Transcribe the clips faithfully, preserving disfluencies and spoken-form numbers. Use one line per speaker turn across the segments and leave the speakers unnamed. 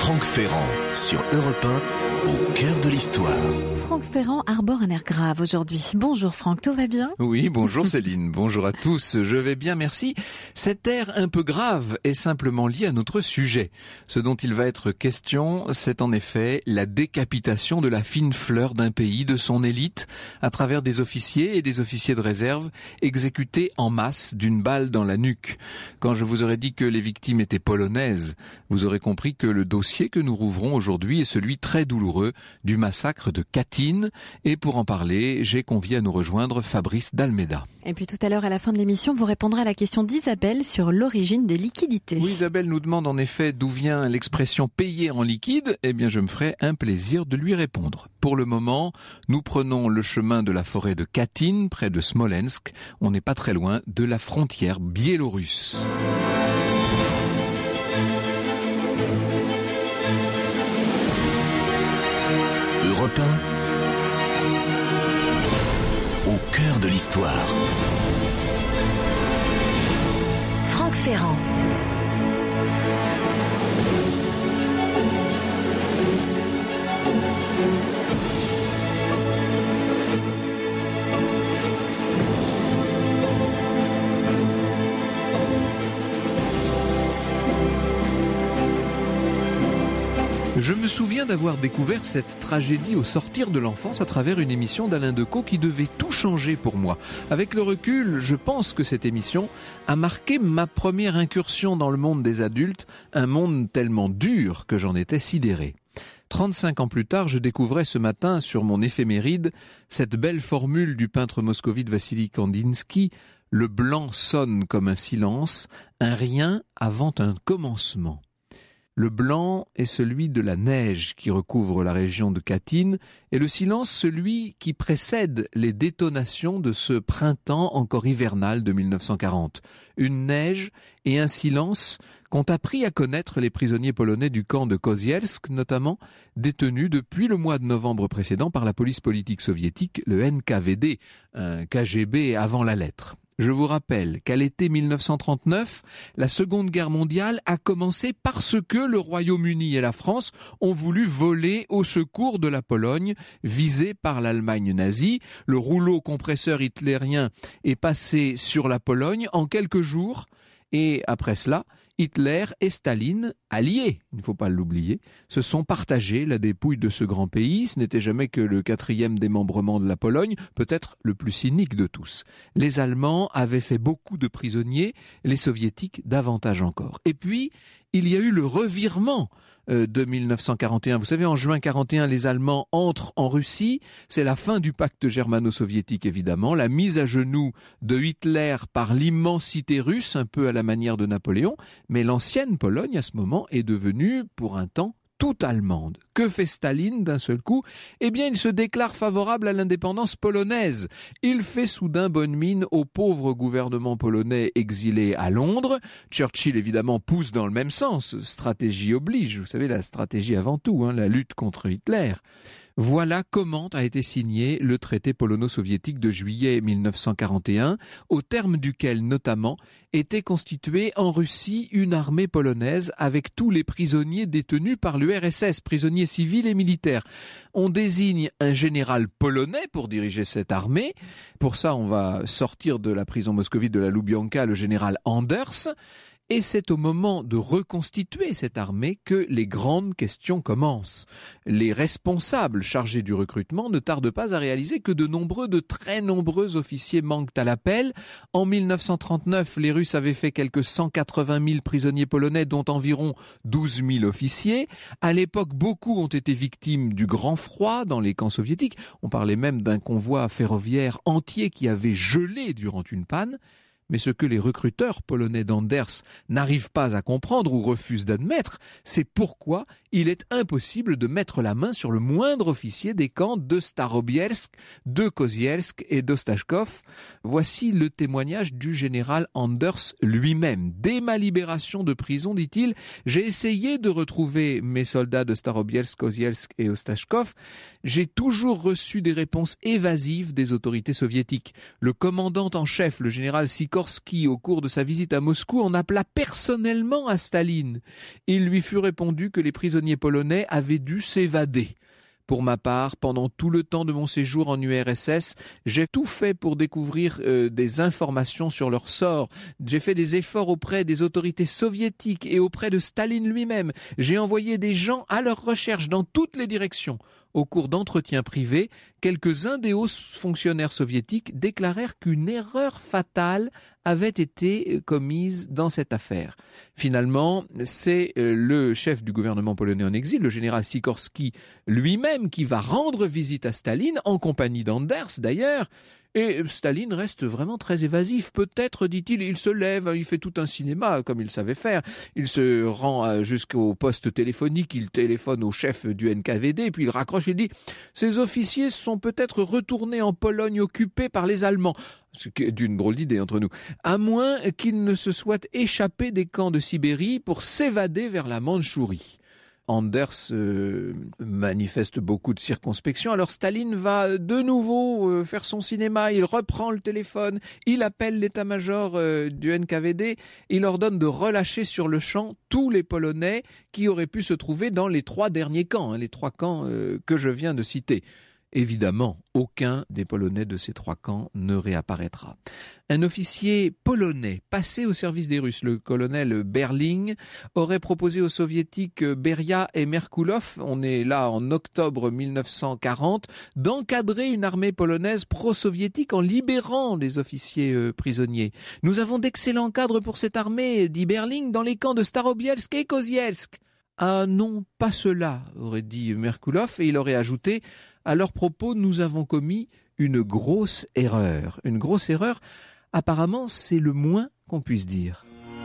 Franck Ferrand sur Europe un, au cœur de l'histoire.
Franck Ferrand arbore un air grave aujourd'hui. Bonjour Franck, tout va bien ?
Oui, bonjour Céline, bonjour à tous, je vais bien, merci. Cet air un peu grave est simplement lié à notre sujet. Ce dont il va être question, c'est en effet la décapitation de la fine fleur d'un pays, de son élite, à travers des officiers et des officiers de réserve exécutés en masse d'une balle dans la nuque. Quand je vous aurais dit que les victimes étaient polonaises, vous aurez compris que le dossier que nous rouvrons aujourd'hui est celui très douloureux du massacre de Katyn. Et pour en parler, j'ai convié à nous rejoindre Fabrice d'Almeida.
Et puis tout à l'heure, à la fin de l'émission, vous répondrez à la question d'Isabelle sur l'origine des liquidités.
Oui, Isabelle nous demande en effet d'où vient l'expression payer en liquide. Eh bien, je me ferai un plaisir de lui répondre. Pour le moment, nous prenons le chemin de la forêt de Katyn, près de Smolensk. On n'est pas très loin de la frontière biélorusse.
Europe un, au cœur de l'histoire.
Franck Ferrand.
Je me souviens d'avoir découvert cette tragédie au sortir de l'enfance à travers une émission d'Alain Decaux qui devait tout changer pour moi. Avec le recul, je pense que cette émission a marqué ma première incursion dans le monde des adultes, un monde tellement dur que j'en étais sidéré. trente-cinq ans plus tard, je découvrais ce matin sur mon éphéméride cette belle formule du peintre moscovite Vassili Kandinsky: « Le blanc sonne comme un silence, un rien avant un commencement ». Le blanc est celui de la neige qui recouvre la région de Katyn et le silence celui qui précède les détonations de ce printemps encore hivernal de mille neuf cent quarante. Une neige et un silence qu'ont appris à connaître les prisonniers polonais du camp de Kozielsk, notamment détenus depuis le mois de novembre précédent par la police politique soviétique, le N K V D, un K G B avant la lettre. Je vous rappelle qu'à l'été mille neuf cent trente-neuf, la Seconde Guerre mondiale a commencé parce que le Royaume-Uni et la France ont voulu voler au secours de la Pologne, visée par l'Allemagne nazie. Le rouleau compresseur hitlérien est passé sur la Pologne en quelques jours, et après cela, Hitler et Staline, alliés, il ne faut pas l'oublier, se sont partagés la dépouille de ce grand pays. Ce n'était jamais que le quatrième démembrement de la Pologne, peut-être le plus cynique de tous. Les Allemands avaient fait beaucoup de prisonniers, les Soviétiques davantage encore. Et puis, il y a eu le revirement de mille neuf cent quarante et un. Vous savez, en juin quarante et un, les Allemands entrent en Russie. C'est la fin du pacte germano-soviétique, évidemment, la mise à genoux de Hitler par l'immensité russe, un peu à la manière de Napoléon. Mais l'ancienne Pologne, à ce moment, est devenue, pour un temps, toute allemande. Que fait Staline d'un seul coup ? Eh bien, il se déclare favorable à l'indépendance polonaise. Il fait soudain bonne mine au pauvre gouvernement polonais exilé à Londres. Churchill, évidemment, pousse dans le même sens. Stratégie oblige. Vous savez, la stratégie avant tout, hein, la lutte contre Hitler. Voilà comment a été signé le traité polono-soviétique de juillet mille neuf cent quarante et un, au terme duquel, notamment, était constituée en Russie une armée polonaise avec tous les prisonniers détenus par l'U R S S, prisonniers civils et militaires. On désigne un général polonais pour diriger cette armée. Pour ça, on va sortir de la prison moscovite de la Loubianka le général Anders. Et c'est au moment de reconstituer cette armée que les grandes questions commencent. Les responsables chargés du recrutement ne tardent pas à réaliser que de nombreux, de très nombreux officiers manquent à l'appel. En mille neuf cent trente-neuf, les Russes avaient fait quelques cent quatre-vingt mille prisonniers polonais, dont environ douze mille officiers. À l'époque, beaucoup ont été victimes du grand froid dans les camps soviétiques. On parlait même d'un convoi ferroviaire entier qui avait gelé durant une panne. Mais ce que les recruteurs polonais d'Anders n'arrivent pas à comprendre ou refusent d'admettre, c'est pourquoi il est impossible de mettre la main sur le moindre officier des camps de Starobielsk, de Kozielsk et d'Ostachkov. Voici le témoignage du général Anders lui-même. Dès ma libération de prison, dit-il, j'ai essayé de retrouver mes soldats de Starobielsk, Kozielsk et Ostachkov. J'ai toujours reçu des réponses évasives des autorités soviétiques. Le commandant en chef, le général Sikov, Sikorski, au cours de sa visite à Moscou, en appela personnellement à Staline. Il lui fut répondu que les prisonniers polonais avaient dû s'évader. Pour ma part, pendant tout le temps de mon séjour en U R S S, j'ai tout fait pour découvrir euh, des informations sur leur sort. J'ai fait des efforts auprès des autorités soviétiques et auprès de Staline lui-même. J'ai envoyé des gens à leur recherche dans toutes les directions. Au cours d'entretiens privés, quelques-uns des hauts fonctionnaires soviétiques déclarèrent qu'une erreur fatale avait été commise dans cette affaire. Finalement, c'est le chef du gouvernement polonais en exil, le général Sikorski lui-même, qui va rendre visite à Staline, en compagnie d'Anders d'ailleurs. Et Staline reste vraiment très évasif. Peut-être, dit-il, il se lève, il fait tout un cinéma comme il savait faire. Il se rend jusqu'au poste téléphonique, il téléphone au chef du N K V D, puis il raccroche, il dit « Ces officiers sont peut-être retournés en Pologne occupée par les Allemands. » Ce qui est d'une drôle d'idée entre nous. À moins qu'ils ne se soient échappés des camps de Sibérie pour s'évader vers la Mandchourie. Anders euh, manifeste beaucoup de circonspection. Alors Staline va de nouveau euh, faire son cinéma, il reprend le téléphone, il appelle l'état-major euh, du N K V D, il ordonne de relâcher sur le champ tous les Polonais qui auraient pu se trouver dans les trois derniers camps, hein, les trois camps euh, que je viens de citer. Évidemment, aucun des Polonais de ces trois camps ne réapparaîtra. Un officier polonais passé au service des Russes, le colonel Berling, aurait proposé aux soviétiques Beria et Merkulov, on est là en octobre mille neuf cent quarante, d'encadrer une armée polonaise pro-soviétique en libérant les officiers euh, prisonniers. « Nous avons d'excellents cadres pour cette armée, dit Berling, dans les camps de Starobielsk et Kozielsk. » Ah non, pas cela, aurait dit Merkulov, et il aurait ajouté « À leur propos, nous avons commis une grosse erreur. » Une grosse erreur, apparemment, c'est le moins qu'on puisse dire.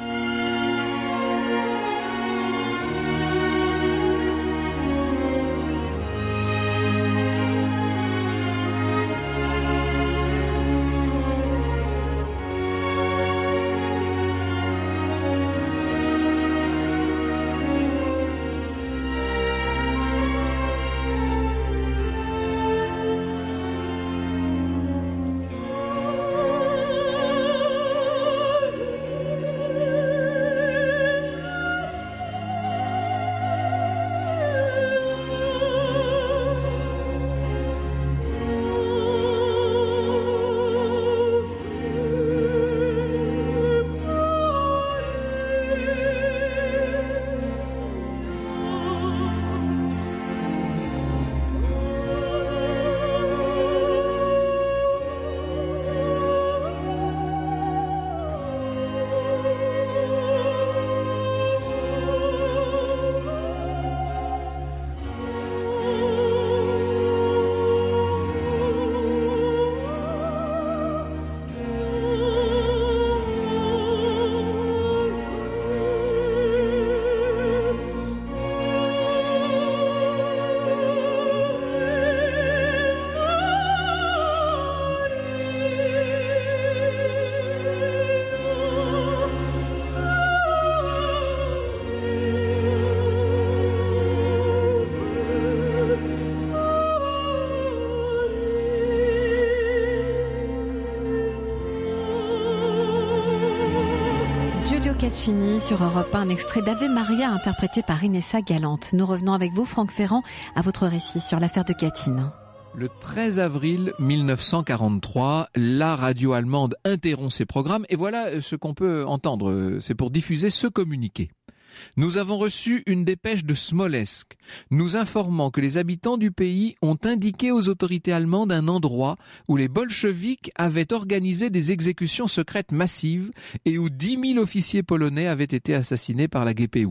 Caccini sur Europe un, un extrait d'Ave Maria interprété par Inessa Galante. Nous revenons avec vous, Franck Ferrand, à votre récit sur l'affaire de Katyn.
Le treize avril mille neuf cent quarante-trois, la radio allemande interrompt ses programmes et voilà ce qu'on peut entendre. C'est pour diffuser ce communiqué. Nous avons reçu une dépêche de Smolensk, nous informant que les habitants du pays ont indiqué aux autorités allemandes un endroit où les bolcheviks avaient organisé des exécutions secrètes massives et où dix mille officiers polonais avaient été assassinés par la G P U.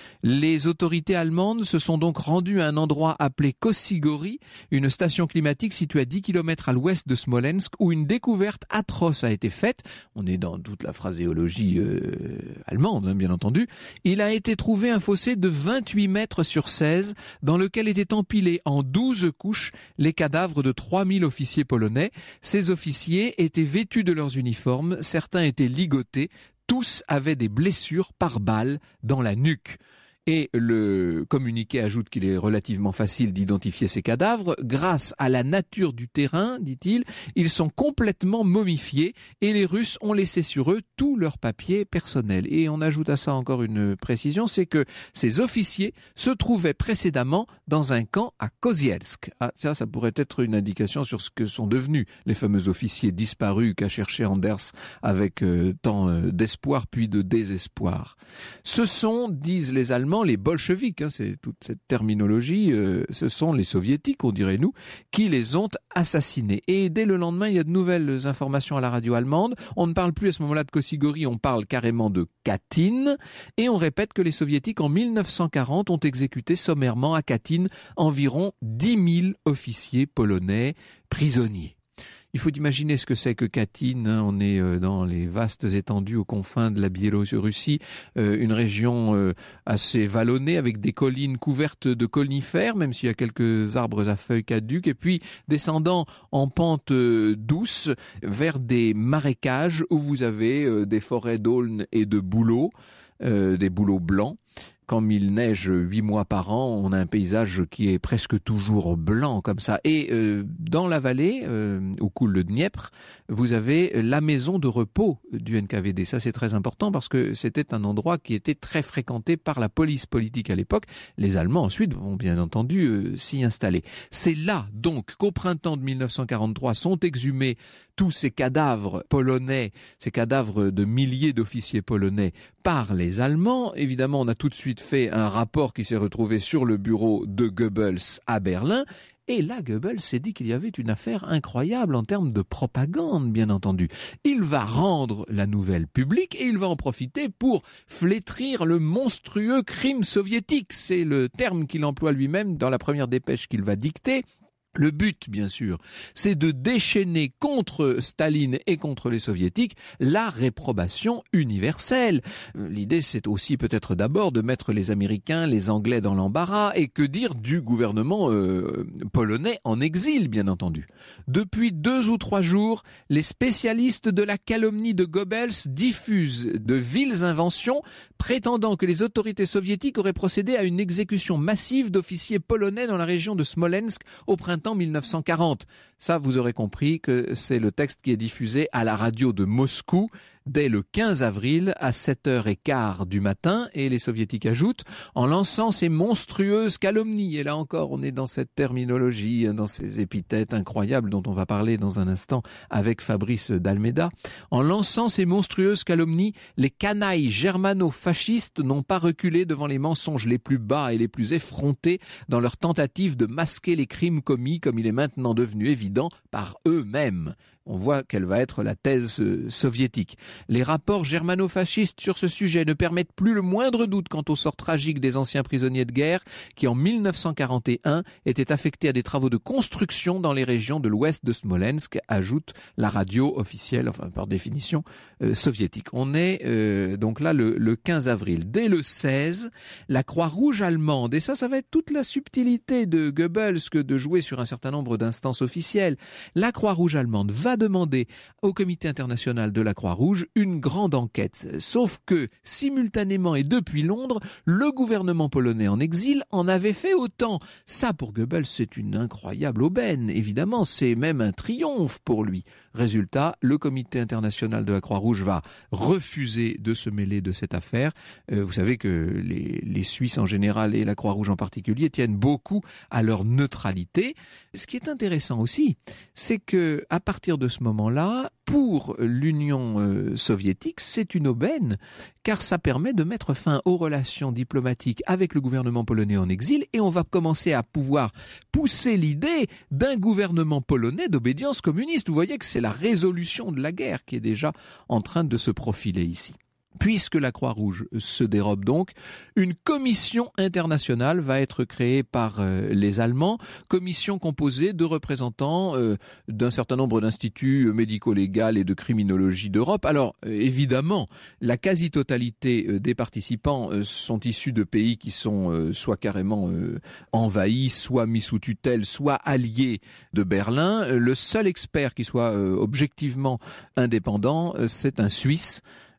Les autorités allemandes se sont donc rendues à un endroit appelé Kossigori, une station climatique située à dix kilomètres à l'ouest de Smolensk, où une découverte atroce a été faite. On est dans toute la phraséologie euh, allemande, hein, bien entendu. Il a été trouvé un fossé de vingt-huit mètres sur seize, dans lequel étaient empilés en douze couches les cadavres de trois mille officiers polonais. Ces officiers étaient vêtus de leurs uniformes, certains étaient ligotés, tous avaient des blessures par balles dans la nuque. Et le communiqué ajoute qu'il est relativement facile d'identifier ces cadavres. Grâce à la nature du terrain, dit-il, ils sont complètement momifiés et les Russes ont laissé sur eux tous leurs papiers personnels. Et on ajoute à ça encore une précision, c'est que ces officiers se trouvaient précédemment dans un camp à Kozielsk. Ah, ça, ça pourrait être une indication sur ce que sont devenus les fameux officiers disparus qu'a cherché Anders avec euh, tant euh, d'espoir puis de désespoir. Ce sont, disent les Allemands, les bolcheviks, hein, c'est toute cette terminologie, euh, ce sont les soviétiques, on dirait nous, qui les ont assassinés. Et dès le lendemain, il y a de nouvelles informations à la radio allemande. On ne parle plus à ce moment-là de Kossigori, on parle carrément de Katyn. Et on répète que les soviétiques, en mille neuf cent quarante, ont exécuté sommairement à Katyn environ dix mille officiers polonais prisonniers. Il faut imaginer ce que c'est que Katyn, hein. On est euh, dans les vastes étendues aux confins de la Biélorussie, euh, une région euh, assez vallonnée avec des collines couvertes de conifères, même s'il y a quelques arbres à feuilles caduques, et puis descendant en pente euh, douce vers des marécages où vous avez euh, des forêts d'aulnes et de bouleaux, euh, des bouleaux blancs. Comme il neige huit mois par an, on a un paysage qui est presque toujours blanc comme ça. Et euh, dans la vallée, euh, où coule le Dniepr, vous avez la maison de repos du N K V D. Ça, c'est très important parce que c'était un endroit qui était très fréquenté par la police politique à l'époque. Les Allemands, ensuite, vont bien entendu euh, s'y installer. C'est là, donc, qu'au printemps de mille neuf cent quarante-trois sont exhumés tous ces cadavres polonais, ces cadavres de milliers d'officiers polonais par les Allemands. Évidemment, on a tout de suite fait un rapport qui s'est retrouvé sur le bureau de Goebbels à Berlin. Et là, Goebbels s'est dit qu'il y avait une affaire incroyable en termes de propagande, bien entendu. Il va rendre la nouvelle publique et il va en profiter pour flétrir le monstrueux crime soviétique. C'est le terme qu'il emploie lui-même dans la première dépêche qu'il va dicter. Le but, bien sûr, c'est de déchaîner contre Staline et contre les soviétiques la réprobation universelle. L'idée, c'est aussi peut-être d'abord de mettre les Américains, les Anglais dans l'embarras, et que dire du gouvernement euh, polonais en exil, bien entendu. Depuis deux ou trois jours, les spécialistes de la calomnie de Goebbels diffusent de viles inventions prétendant que les autorités soviétiques auraient procédé à une exécution massive d'officiers polonais dans la région de Smolensk au printemps mille neuf cent quarante. Ça, vous aurez compris que c'est le texte qui est diffusé à la radio de Moscou dès le quinze avril à sept heures quinze du matin, et les soviétiques ajoutent « en lançant ces monstrueuses calomnies ». Et là encore, on est dans cette terminologie, dans ces épithètes incroyables dont on va parler dans un instant avec Fabrice d'Almeida. En lançant ces monstrueuses calomnies, les canailles germano-fascistes n'ont pas reculé devant les mensonges les plus bas et les plus effrontés dans leur tentative de masquer les crimes commis, comme il est maintenant devenu évident, par eux-mêmes. On voit quelle va être la thèse euh, soviétique. Les rapports germano-fascistes sur ce sujet ne permettent plus le moindre doute quant au sort tragique des anciens prisonniers de guerre qui, en mille neuf cent quarante et un, étaient affectés à des travaux de construction dans les régions de l'ouest de Smolensk, ajoute la radio officielle, enfin par définition, euh, soviétique. On est euh, donc là le, le quinze avril. Dès le seize, la Croix-Rouge allemande, et ça, ça va être toute la subtilité de Goebbels que de jouer sur un certain nombre d'instances officielles, la Croix-Rouge allemande va demander au Comité international de la Croix-Rouge une grande enquête. Sauf que, simultanément et depuis Londres, le gouvernement polonais en exil en avait fait autant. Ça, pour Goebbels, c'est une incroyable aubaine. Évidemment, c'est même un triomphe pour lui. Résultat, le Comité international de la Croix-Rouge va refuser de se mêler de cette affaire. Euh, vous savez que les, les Suisses en général et la Croix-Rouge en particulier tiennent beaucoup à leur neutralité. Ce qui est intéressant aussi, c'est que à partir de ce moment-là, pour l'Union euh, soviétique, c'est une aubaine, car ça permet de mettre fin aux relations diplomatiques avec le gouvernement polonais en exil, et on va commencer à pouvoir pousser l'idée d'un gouvernement polonais d'obédience communiste. Vous voyez que c'est la résolution de la guerre qui est déjà en train de se profiler ici. Puisque la Croix-Rouge se dérobe donc, une commission internationale va être créée par euh, les Allemands, commission composée de représentants euh, d'un certain nombre d'instituts médico-légaux et de criminologie d'Europe. Alors, euh, évidemment, la quasi-totalité euh, des participants euh, sont issus de pays qui sont euh, soit carrément euh, envahis, soit mis sous tutelle, soit alliés de Berlin. Euh, le seul expert qui soit euh, objectivement indépendant, euh, c'est un Suisse,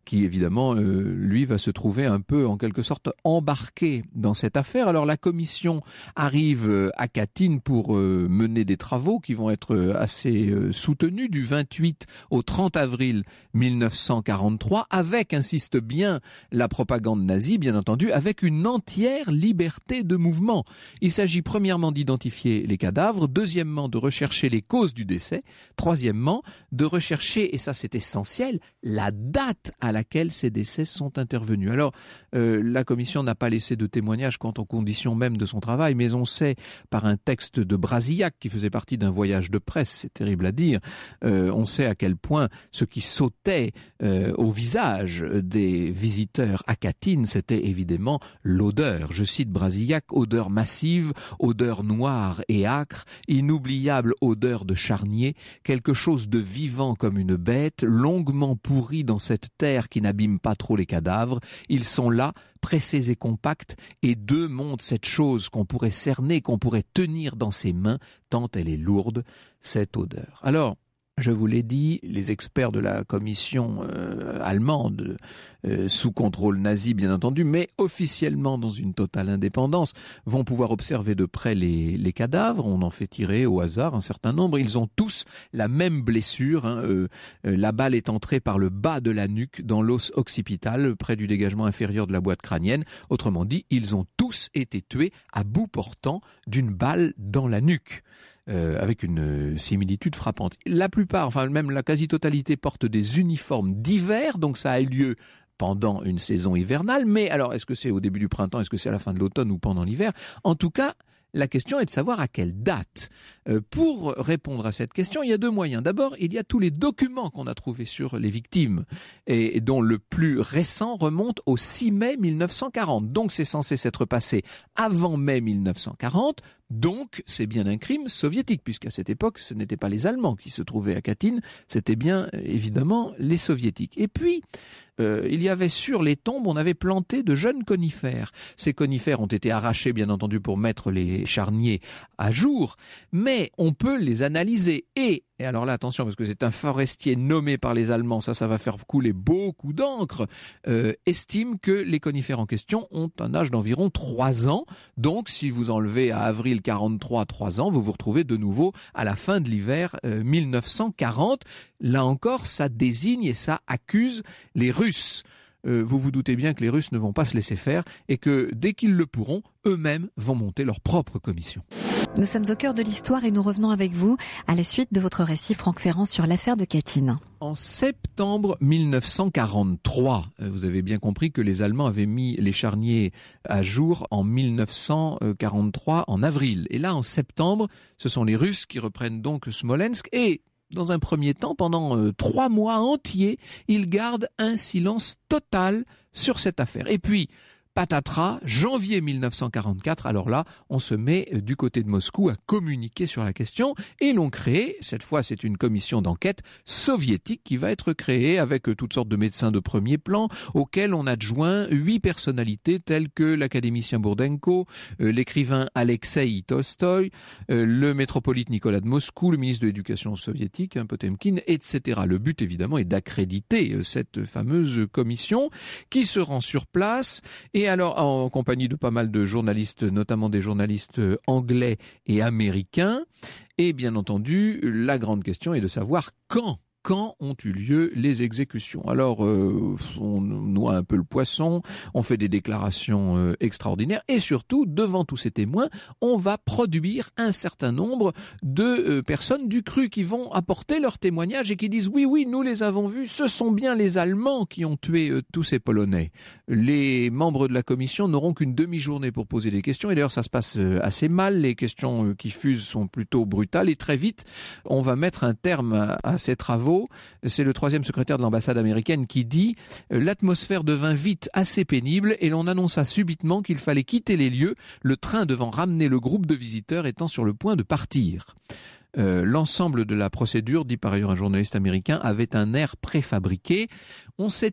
qui évidemment, euh, lui, va se trouver un peu, en quelque sorte, embarqué dans cette affaire. Alors la commission arrive à Katyn pour euh, mener des travaux qui vont être assez euh, soutenus du vingt-huit au trente avril mille neuf cent quarante-trois, avec, insiste bien, la propagande nazie, bien entendu, avec une entière liberté de mouvement. Il s'agit premièrement d'identifier les cadavres, deuxièmement de rechercher les causes du décès, troisièmement de rechercher, et ça c'est essentiel, la date à laquelle ces décès sont intervenus. Alors, euh, la commission n'a pas laissé de témoignages quant aux conditions même de son travail, mais on sait par un texte de Brasillac qui faisait partie d'un voyage de presse, c'est terrible à dire, euh, on sait à quel point ce qui sautait euh, au visage des visiteurs à Katyn, c'était évidemment l'odeur. Je cite Brasillac, odeur massive, odeur noire et âcre, inoubliable odeur de charnier, quelque chose de vivant comme une bête, longuement pourri dans cette terre qui n'abîme pas trop les cadavres. Ils sont là, pressés et compacts, et deux montent cette chose qu'on pourrait cerner, qu'on pourrait tenir dans ses mains, tant elle est lourde, cette odeur. Alors, je vous l'ai dit, les experts de la commission euh, allemande, euh, sous contrôle nazi bien entendu, mais officiellement dans une totale indépendance, vont pouvoir observer de près les, les cadavres. On en fait tirer au hasard un certain nombre. Ils ont tous la même blessure. Hein, euh, euh, la balle est entrée par le bas de la nuque dans l'os occipital, près du dégagement inférieur de la boîte crânienne. Autrement dit, ils ont tous été tués à bout portant d'une balle dans la nuque. Euh, avec une similitude frappante. La plupart, enfin même la quasi-totalité portent des uniformes d'hiver, donc ça a eu lieu pendant une saison hivernale, mais alors est-ce que c'est au début du printemps, est-ce que c'est à la fin de l'automne ou pendant l'hiver? En tout cas, la question est de savoir à quelle date. Euh, pour répondre à cette question, il y a deux moyens. D'abord, il y a tous les documents qu'on a trouvés sur les victimes et, et dont le plus récent remonte au six mai mille neuf cent quarante. Donc c'est censé s'être passé avant mai mille neuf cent quarante. Donc, c'est bien un crime soviétique, puisqu'à cette époque, ce n'étaient pas les Allemands qui se trouvaient à Katyn, c'était bien, évidemment, les Soviétiques. Et puis, euh, il y avait sur les tombes, on avait planté de jeunes conifères. Ces conifères ont été arrachés, bien entendu, pour mettre les charniers à jour, mais on peut les analyser. Et, et alors là, attention, parce que c'est un forestier nommé par les Allemands, ça, ça va faire couler beaucoup d'encre, euh, estime que les conifères en question ont un âge d'environ trois ans. Donc, si vous enlevez à avril quarante-trois, trois ans, vous vous retrouvez de nouveau à la fin de l'hiver euh, mille neuf cent quarante. Là encore, ça désigne et ça accuse les Russes. Euh, vous vous doutez bien que les Russes ne vont pas se laisser faire et que dès qu'ils le pourront, eux-mêmes vont monter leur propre commission.
Nous sommes au cœur de l'histoire et nous revenons avec vous à la suite de votre récit, Franck Ferrand, sur l'affaire de Katyn.
En septembre mille neuf cent quarante-trois, vous avez bien compris que les Allemands avaient mis les charniers à jour en mille neuf cent quarante-trois, en avril. Et là, en septembre, ce sont les Russes qui reprennent donc Smolensk et, dans un premier temps, pendant euh, trois mois entiers, ils gardent un silence total sur cette affaire. Et puis, patatras, janvier mille neuf cent quarante-quatre, alors là, on se met du côté de Moscou à communiquer sur la question et l'on crée, cette fois c'est une commission d'enquête soviétique qui va être créée avec toutes sortes de médecins de premier plan auxquels on adjoint huit personnalités telles que l'académicien Bourdenko, euh, l'écrivain Alexei Tolstoï, euh, le métropolite Nicolas de Moscou, le ministre de l'Éducation soviétique, hein, Potemkin, et cetera. Le but évidemment est d'accréditer cette fameuse commission qui se rend sur place et Et alors, en compagnie de pas mal de journalistes, notamment des journalistes anglais et américains, et bien entendu, la grande question est de savoir quand Quand ont eu lieu les exécutions? Alors, euh, on noie un peu le poisson, on fait des déclarations euh, extraordinaires et surtout, devant tous ces témoins, on va produire un certain nombre de euh, personnes du cru qui vont apporter leur témoignage et qui disent « Oui, oui, nous les avons vus, ce sont bien les Allemands qui ont tué euh, tous ces Polonais ». Les membres de la commission n'auront qu'une demi-journée pour poser des questions et d'ailleurs, ça se passe euh, assez mal. Les questions euh, qui fusent sont plutôt brutales et très vite, on va mettre un terme à, à ces travaux. C'est le troisième secrétaire de l'ambassade américaine qui dit « L'atmosphère devint vite assez pénible et l'on annonça subitement qu'il fallait quitter les lieux, le train devant ramener le groupe de visiteurs étant sur le point de partir. » Euh, l'ensemble de la procédure, dit par ailleurs un journaliste américain, avait un air préfabriqué. On s'était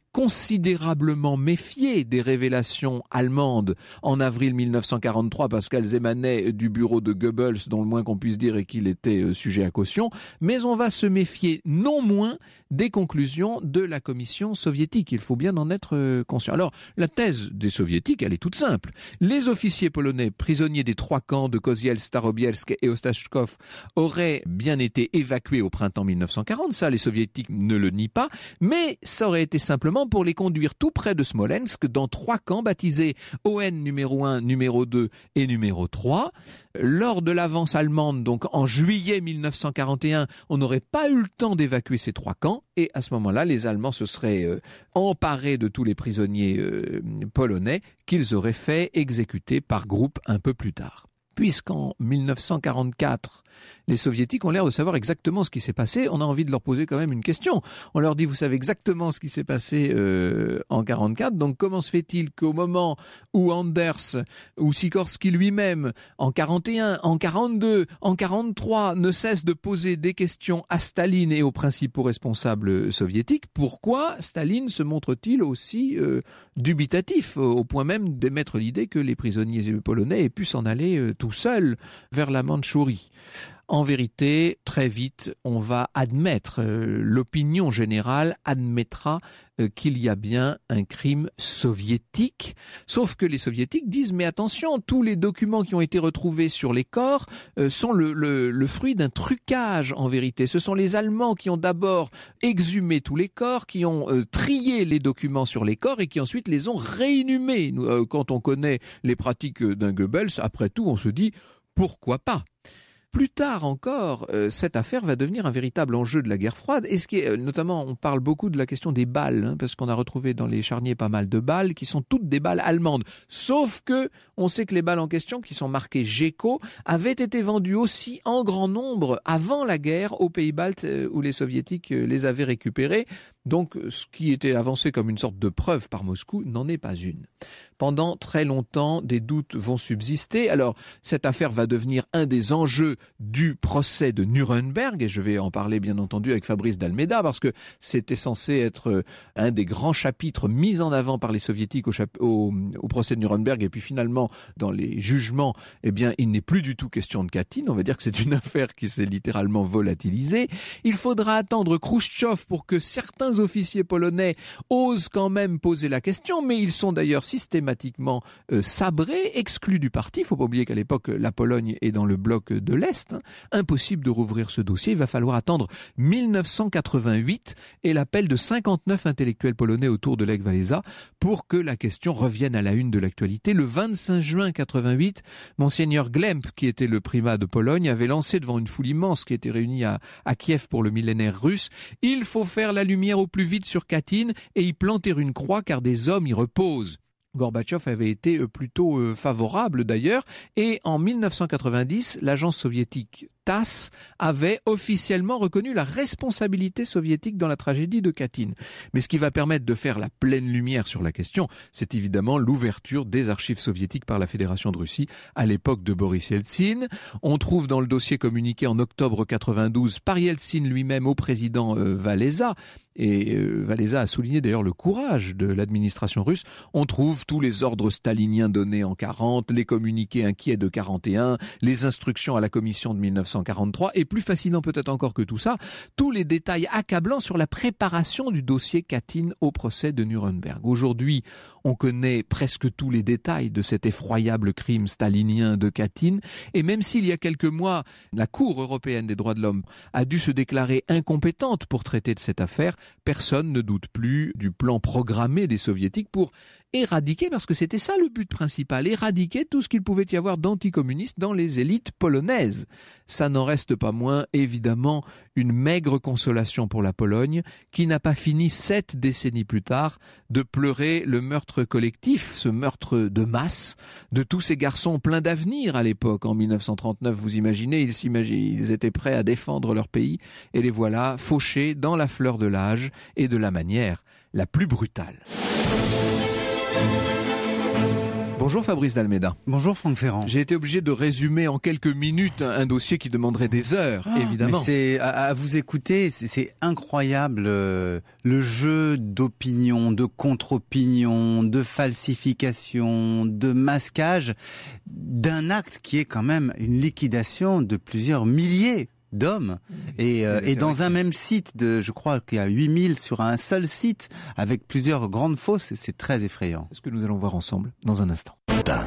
considérablement méfié des révélations allemandes en avril mille neuf cent quarante-trois parce qu'elles émanaient du bureau de Goebbels, dont le moins qu'on puisse dire est qu'il était sujet à caution, mais on va se méfier non moins des conclusions de la commission soviétique. Il faut bien en être conscient. Alors, la thèse des soviétiques, elle est toute simple. Les officiers polonais prisonniers des trois camps de Koziel, Starobielsk et Ostashkov auraient bien été évacués au printemps mille neuf cent quarante, ça les soviétiques ne le nient pas, mais ça aurait été simplement pour les conduire tout près de Smolensk dans trois camps baptisés O N numéro un, numéro deux et numéro trois. Lors de l'avance allemande, donc en juillet mille neuf cent quarante et un, on n'aurait pas eu le temps d'évacuer ces trois camps et à ce moment-là, les Allemands se seraient euh, emparés de tous les prisonniers euh, polonais qu'ils auraient fait exécuter par groupe un peu plus tard. Puisqu'en mille neuf cent quarante-quatre, les soviétiques ont l'air de savoir exactement ce qui s'est passé, on a envie de leur poser quand même une question. On leur dit, vous savez exactement ce qui s'est passé euh, en quarante-quatre, donc comment se fait-il qu'au moment où Anders ou Sikorski lui-même, en quarante et un, en quarante-deux, en quarante-trois, ne cesse de poser des questions à Staline et aux principaux responsables soviétiques, pourquoi Staline se montre-t-il aussi euh, dubitatif, au point même d'émettre l'idée que les prisonniers polonais aient pu s'en aller euh, tout seuls vers la Mandchourie? En vérité, très vite, on va admettre, euh, l'opinion générale admettra euh, qu'il y a bien un crime soviétique, sauf que les soviétiques disent, mais attention, tous les documents qui ont été retrouvés sur les corps euh, sont le, le, le fruit d'un trucage en vérité. Ce sont les Allemands qui ont d'abord exhumé tous les corps, qui ont euh, trié les documents sur les corps et qui ensuite les ont réinhumés. Nous, euh, quand on connaît les pratiques d'un Goebbels, après tout, on se dit, pourquoi pas ? Plus tard encore, euh, cette affaire va devenir un véritable enjeu de la guerre froide. Et ce qui est, euh, notamment, on parle beaucoup de la question des balles, hein, parce qu'on a retrouvé dans les charniers pas mal de balles qui sont toutes des balles allemandes. Sauf que on sait que les balles en question, qui sont marquées Geco, avaient été vendues aussi en grand nombre avant la guerre aux pays baltes euh, où les soviétiques euh, les avaient récupérées. Donc, ce qui était avancé comme une sorte de preuve par Moscou n'en est pas une. Pendant très longtemps, des doutes vont subsister. Alors, cette affaire va devenir un des enjeux du procès de Nuremberg, et je vais en parler bien entendu avec Fabrice d'Almeida, parce que c'était censé être un des grands chapitres mis en avant par les soviétiques au, chap- au, au procès de Nuremberg, et puis finalement, dans les jugements, eh bien, il n'est plus du tout question de Katyn. On va dire que c'est une affaire qui s'est littéralement volatilisée. Il faudra attendre Khrouchtchev pour que certains officiers polonais osent quand même poser la question, mais ils sont d'ailleurs systématiquement euh, sabrés, exclus du parti. Il ne faut pas oublier qu'à l'époque, la Pologne est dans le bloc de l'Est. Hein. Impossible de rouvrir ce dossier. Il va falloir attendre mille neuf cent quatre-vingt-huit et l'appel de cinquante-neuf intellectuels polonais autour de Lech Walesa pour que la question revienne à la une de l'actualité. Le vingt-cinq juin quatre-vingt-huit, Monseigneur Glemp, qui était le primat de Pologne, avait lancé devant une foule immense qui était réunie à, à Kiev pour le millénaire russe: il faut faire la lumière au plus vite sur Katyn et y planter une croix car des hommes y reposent. Gorbatchev avait été plutôt favorable d'ailleurs, et en mille neuf cent quatre-vingt-dix, l'agence soviétique TASS avait officiellement reconnu la responsabilité soviétique dans la tragédie de Katyn. Mais ce qui va permettre de faire la pleine lumière sur la question, c'est évidemment l'ouverture des archives soviétiques par la Fédération de Russie à l'époque de Boris Yeltsin. On trouve dans le dossier communiqué en octobre quatre-vingt-douze par Yeltsin lui-même au président euh, Walesa, et euh, Walesa a souligné d'ailleurs le courage de l'administration russe, on trouve tous les ordres staliniens donnés en quarante, les communiqués inquiets de quarante et un, les instructions à la commission de mille neuf cent quarante-trois, et plus fascinant peut-être encore que tout ça, tous les détails accablants sur la préparation du dossier Katyn au procès de Nuremberg. Aujourd'hui, on connaît presque tous les détails de cet effroyable crime stalinien de Katyn, et même s'il y a quelques mois, la Cour européenne des droits de l'homme a dû se déclarer incompétente pour traiter de cette affaire, personne ne doute plus du plan programmé des soviétiques pour éradiquer, parce que c'était ça le but principal, éradiquer tout ce qu'il pouvait y avoir d'anticommunistes dans les élites polonaises. Ça n'en reste pas moins, évidemment, une maigre consolation pour la Pologne, qui n'a pas fini sept décennies plus tard de pleurer le meurtre collectif, ce meurtre de masse, de tous ces garçons pleins d'avenir à l'époque. En mille neuf cent trente-neuf, vous imaginez, ils s'imaginent, ils étaient prêts à défendre leur pays, et les voilà fauchés dans la fleur de l'âge et de la manière la plus brutale. Bonjour. Bonjour Fabrice d'Almeida.
Bonjour Franck Ferrand.
J'ai été obligé de résumer en quelques minutes un dossier qui demanderait des heures, ah, évidemment.
Mais c'est, à, à vous écouter, c'est, c'est incroyable euh, le jeu d'opinion, de contre-opinion, de falsification, de masquage d'un acte qui est quand même une liquidation de plusieurs milliers d'hommes et, euh, et dans un même site de, je crois qu'il y a huit mille sur un seul site avec plusieurs grandes fosses, c'est très effrayant.
C'est ce que nous allons voir ensemble dans un instant.
Ben.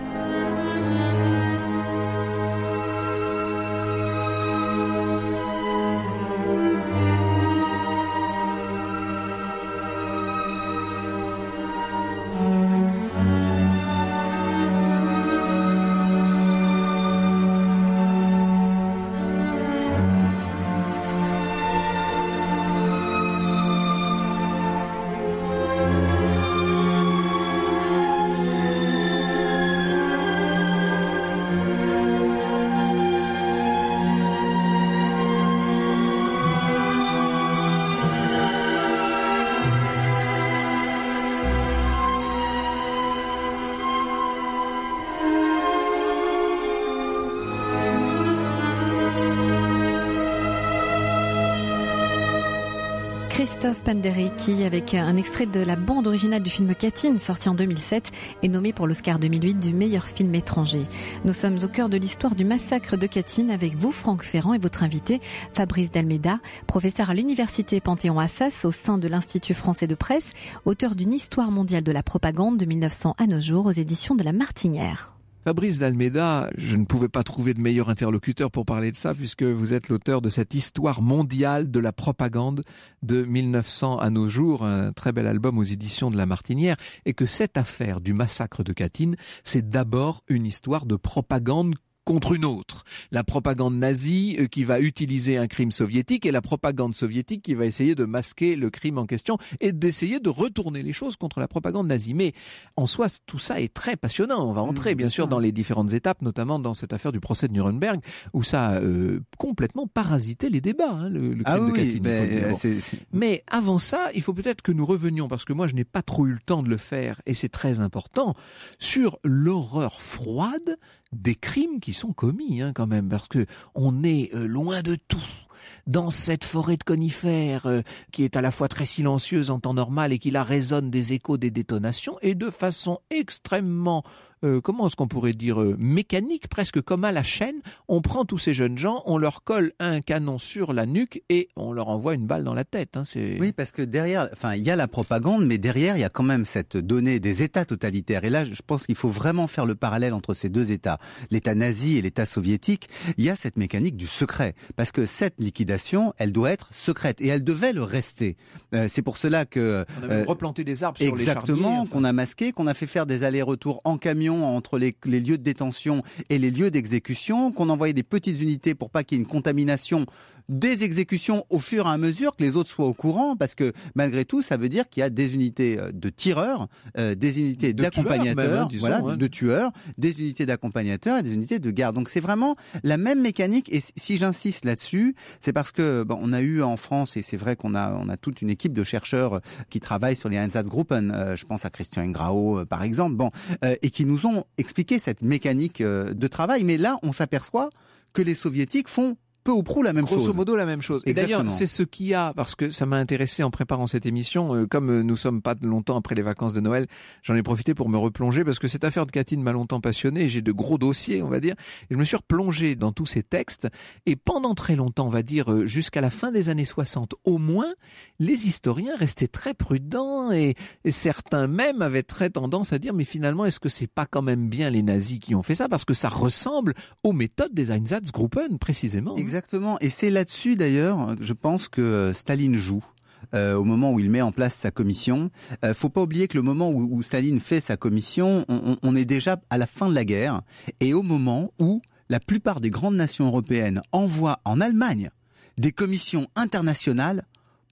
Christophe Penderecki avec un extrait de la bande originale du film Katyn, sorti en deux mille sept et nommé pour l'Oscar deux mille huit du meilleur film étranger. Nous sommes au cœur de l'histoire du massacre de Katyn avec vous, Franck Ferrand, et votre invité, Fabrice d'Almeida, professeur à l'université Panthéon-Assas au sein de l'Institut français de presse, auteur d'une histoire mondiale de la propagande de mille neuf cents à nos jours aux éditions de La Martinière.
Fabrice d'Almeida, je ne pouvais pas trouver de meilleur interlocuteur pour parler de ça puisque vous êtes l'auteur de cette histoire mondiale de la propagande de mille neuf cents à nos jours, un très bel album aux éditions de La Martinière, et que cette affaire du massacre de Katyn, c'est d'abord une histoire de propagande contre une autre. La propagande nazie euh, qui va utiliser un crime soviétique et la propagande soviétique qui va essayer de masquer le crime en question et d'essayer de retourner les choses contre la propagande nazie. Mais en soi, tout ça est très passionnant. On va entrer mmh, bien sûr dans les différentes étapes, notamment dans cette affaire du procès de Nuremberg où ça a euh, complètement parasité les débats, hein, le, le crime
ah
de
oui,
Katyn.
Mais, bon. c'est, c'est...
mais avant ça, il faut peut-être que nous revenions, parce que moi je n'ai pas trop eu le temps de le faire et c'est très important, sur l'horreur froide des crimes qui sont commis, hein, quand même, parce que on est euh, loin de tout. Dans cette forêt de conifères euh, qui est à la fois très silencieuse en temps normal et qui là résonne des échos des détonations et de façon extrêmement, euh, comment est-ce qu'on pourrait dire, euh, mécanique, presque comme à la chaîne, on prend tous ces jeunes gens, on leur colle un canon sur la nuque et on leur envoie une balle dans la tête. Hein, c'est...
Oui, parce que derrière, enfin, il y a la propagande, mais derrière, il y a quand même cette donnée des États totalitaires. Et là, je pense qu'il faut vraiment faire le parallèle entre ces deux États, l'État nazi et l'État soviétique. Il y a cette mécanique du secret, parce que cette liquidation, elle doit être secrète et elle devait le rester. Euh, c'est pour cela que
on a même euh, replanté des arbres sur
exactement,
les charniers, enfin.
Qu'on a masqué, qu'on a fait faire des allers-retours en camion entre les, les lieux de détention et les lieux d'exécution, qu'on envoyait des petites unités pour pas qu'il y ait une contamination des exécutions au fur et à mesure, que les autres soient au courant, parce que malgré tout, ça veut dire qu'il y a des unités de tireurs, euh, des unités
de
d'accompagnateurs,
même, hein, disons,
voilà,
hein.
de tueurs, des unités d'accompagnateurs et des unités de garde. Donc c'est vraiment la même mécanique. Et si j'insiste là-dessus, c'est parce que bon, on a eu en France, et c'est vrai qu'on a on a toute une équipe de chercheurs qui travaillent sur les Einsatzgruppen. Euh, je pense à Christian Ingrao, euh, par exemple, bon, euh, et qui nous ont expliqué cette mécanique euh, de travail. Mais là, on s'aperçoit que les soviétiques font peu ou prou la même
Grosso
chose.
Grosso modo la même chose. Et
exactement.
D'ailleurs, c'est ce qu'il y a, parce que ça m'a intéressé en préparant cette émission, euh, comme euh, nous sommes pas longtemps après les vacances de Noël, j'en ai profité pour me replonger, parce que cette affaire de Katyn m'a longtemps passionné, j'ai de gros dossiers, on va dire, et je me suis replongé dans tous ces textes, et pendant très longtemps, on va dire, euh, jusqu'à la fin des années soixante, au moins, les historiens restaient très prudents, et, et certains même avaient très tendance à dire, mais finalement, est-ce que c'est pas quand même bien les nazis qui ont fait ça, parce que ça ressemble aux méthodes des Einsatzgruppen, précisément.
Exactement. Et c'est là-dessus, d'ailleurs, je pense que Staline joue. Euh, au moment où il met en place sa commission. Euh, faut pas oublier que le moment où, où Staline fait sa commission, on, on est déjà à la fin de la guerre, et au moment où la plupart des grandes nations européennes envoient en Allemagne des commissions internationales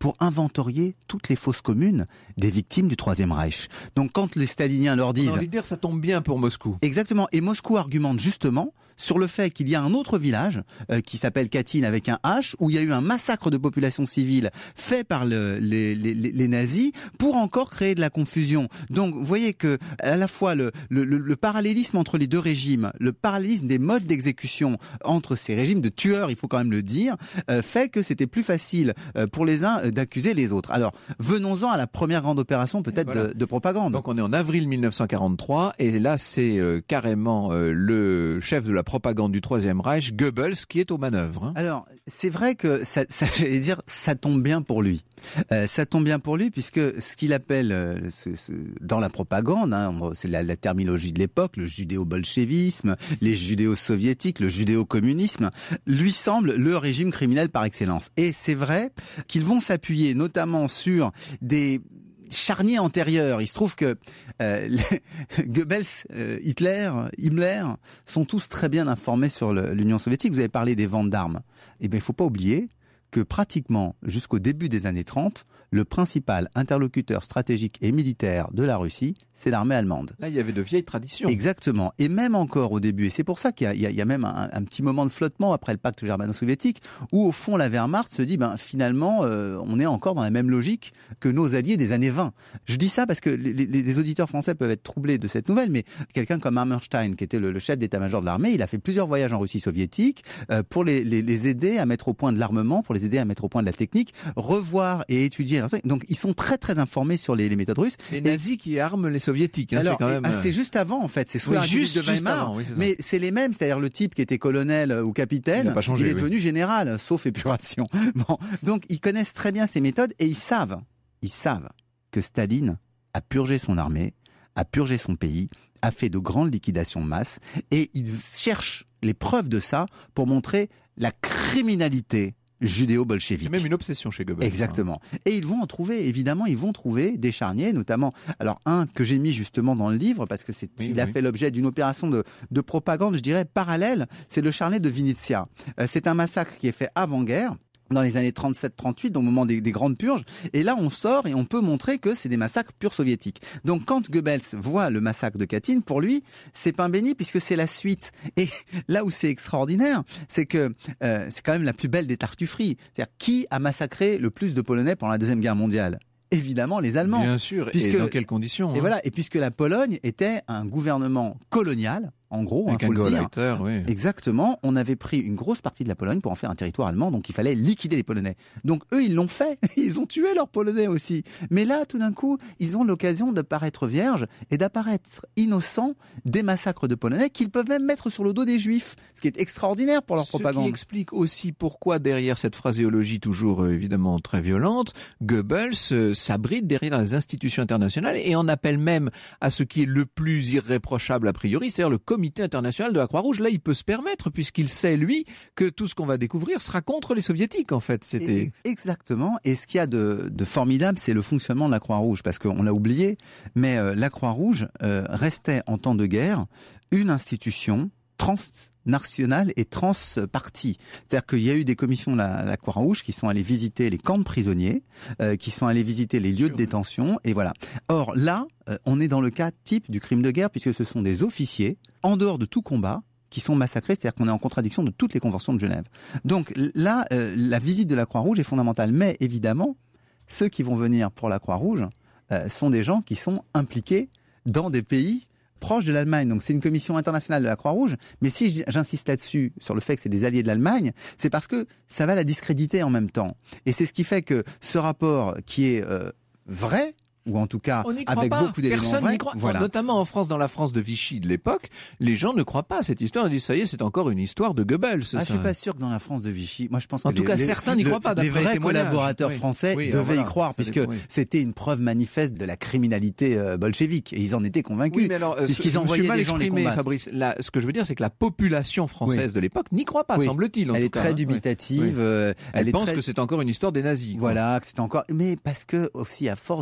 pour inventorier toutes les fosses communes des victimes du Troisième Reich. Donc quand les staliniens leur disent...
On a envie de dire ça tombe bien pour Moscou.
Exactement, et Moscou argumente justement sur le fait qu'il y a un autre village euh, qui s'appelle Katyn avec un H, où il y a eu un massacre de population civile fait par le, les, les, les nazis pour encore créer de la confusion. Donc vous voyez que à la fois le, le, le parallélisme entre les deux régimes, le parallélisme des modes d'exécution entre ces régimes de tueurs, il faut quand même le dire, euh, fait que c'était plus facile euh, pour les uns euh, d'accuser les autres. Alors venons-en à la première grande opération peut-être voilà. de, de propagande.
Donc on est en avril mille neuf cent quarante-trois et là c'est euh, carrément euh, le chef de la propagande du Troisième Reich, Goebbels, qui est aux manœuvres. Hein.
Alors, c'est vrai que ça, ça, j'allais dire, ça tombe bien pour lui. Euh, ça tombe bien pour lui puisque ce qu'il appelle euh, ce, ce, dans la propagande, hein, c'est la, la terminologie de l'époque, le judéo-bolchevisme, les judéo-soviétiques, le judéo-communisme, lui semble le régime criminel par excellence. Et c'est vrai qu'ils vont s'appuyer notamment sur des charniers antérieurs. Il se trouve que euh, les, Goebbels, euh, Hitler, Himmler sont tous très bien informés sur le, l'Union soviétique. Vous avez parlé des ventes d'armes. Eh bien, il ne faut pas oublier que pratiquement jusqu'au début des années trente, le principal interlocuteur stratégique et militaire de la Russie, c'est l'armée allemande.
Là, il y avait de vieilles traditions.
Exactement. Et même encore au début, et c'est pour ça qu'il y a, il y a, il y a même un, un petit moment de flottement après le pacte germano-soviétique, où au fond la Wehrmacht se dit, ben finalement, euh, on est encore dans la même logique que nos alliés des années vingt. Je dis ça parce que les, les, les auditeurs français peuvent être troublés de cette nouvelle, mais quelqu'un comme Hammerstein, qui était le, le chef d'état-major de l'armée, il a fait plusieurs voyages en Russie soviétique euh, pour les, les, les aider à mettre au point de l'armement, pour les aider à mettre au point de la technique, revoir et étudier. Donc ils sont très très informés sur les, les méthodes russes.
Les nazis et... qui arment les soviétiques. Hein,
Alors,
c'est, quand même...
ah, c'est juste avant en fait, c'est sous
oui,
la République
juste,
de Weimar,
avant, oui, c'est
mais c'est les mêmes, c'est-à-dire le type qui était colonel ou capitaine,
il, pas changé,
il est
oui.
devenu général, sauf épuration. Bon, donc ils connaissent très bien ces méthodes et ils savent, ils savent que Staline a purgé son armée, a purgé son pays, a fait de grandes liquidations de masse et ils cherchent les preuves de ça pour montrer la criminalité judéo-bolchevique.
C'est même une obsession chez Goebbels.
Exactement. Hein. Et ils vont en trouver, évidemment, ils vont trouver des charniers, notamment, alors un que j'ai mis justement dans le livre, parce que c'est, oui, il oui. a fait l'objet d'une opération de, de propagande, je dirais, parallèle, c'est le charnier de Vinnytsia. Euh, c'est un massacre qui est fait avant-guerre, dans les années trente-sept trente-huit, au moment des, des grandes purges. Et là, on sort et on peut montrer que c'est des massacres purs soviétiques. Donc, quand Goebbels voit le massacre de Katyn, pour lui, c'est pain béni puisque c'est la suite. Et là où c'est extraordinaire, c'est que euh, c'est quand même la plus belle des tartufferies. C'est-à-dire, qui a massacré le plus de Polonais pendant la Deuxième Guerre mondiale ? Évidemment, les Allemands.
Bien sûr.
Puisque,
et dans quelles conditions ?
Et
hein.
voilà. Et puisque la Pologne était un gouvernement colonial, en gros, il hein, faut le dire.
Leiter, oui.
Exactement. On avait pris une grosse partie de la Pologne pour en faire un territoire allemand, donc il fallait liquider les Polonais. Donc eux, ils l'ont fait. Ils ont tué leurs Polonais aussi. Mais là, tout d'un coup, ils ont l'occasion de paraître vierges et d'apparaître innocents des massacres de Polonais qu'ils peuvent même mettre sur le dos des Juifs, ce qui est extraordinaire pour leur
ce
propagande.
Ce qui explique aussi pourquoi derrière cette phraséologie toujours euh, évidemment très violente, Goebbels euh, s'abrite derrière les institutions internationales et en appelle même à ce qui est le plus irréprochable a priori, c'est-à-dire le Comité international de la Croix-Rouge. Là, il peut se permettre, puisqu'il sait, lui, que tout ce qu'on va découvrir sera contre les Soviétiques, en fait. C'était...
Exactement. Et ce qu'il y a de, de formidable, c'est le fonctionnement de la Croix-Rouge, parce qu'on l'a oublié, mais euh, la Croix-Rouge euh, restait, en temps de guerre, une institution transnationale et transpartie. C'est-à-dire qu'il y a eu des commissions de la, la Croix-Rouge qui sont allées visiter les camps de prisonniers, euh, qui sont allées visiter les lieux de détention, et voilà. Or, là, euh, on est dans le cas type du crime de guerre, puisque ce sont des officiers, en dehors de tout combat, qui sont massacrés, c'est-à-dire qu'on est en contradiction de toutes les conventions de Genève. Donc là, euh, la visite de la Croix-Rouge est fondamentale. Mais évidemment, ceux qui vont venir pour la Croix-Rouge euh, sont des gens qui sont impliqués dans des pays proche de l'Allemagne. Donc c'est une commission internationale de la Croix-Rouge. Mais si j'insiste là-dessus, sur le fait que c'est des alliés de l'Allemagne, c'est parce que ça va la discréditer en même temps. Et c'est ce qui fait que ce rapport qui est euh, vrai, ou en tout cas avec
pas.
beaucoup d'éléments
Personne
vrais,
n'y croit.
voilà.
Notamment en France, dans la France de Vichy de l'époque, les gens ne croient pas à cette histoire. Ils disent ça y est, c'est encore une histoire de Goebbels.
Ah, je suis pas sûr que dans la France de Vichy, moi je pense que
en tout
les,
cas
les,
certains n'y
le,
croient pas.
Les vrais
les
collaborateurs
oui.
français
oui,
devaient
voilà,
y croire puisque
dépend, oui.
c'était une preuve manifeste de la criminalité euh, bolchevique et ils en étaient convaincus.
Oui, mais alors, euh,
puisqu'ils envoyaient des gens les combattre.
Fabrice, là, ce que je veux dire, c'est que la population française oui. de l'époque n'y croit pas,
oui.
semble-t-il. En
elle
tout
est
cas,
très
hein.
dubitative.
Oui.
Euh,
elle
elle
pense
très...
que c'est encore une histoire des nazis.
Voilà, que c'est encore. Mais parce que aussi à force de tirer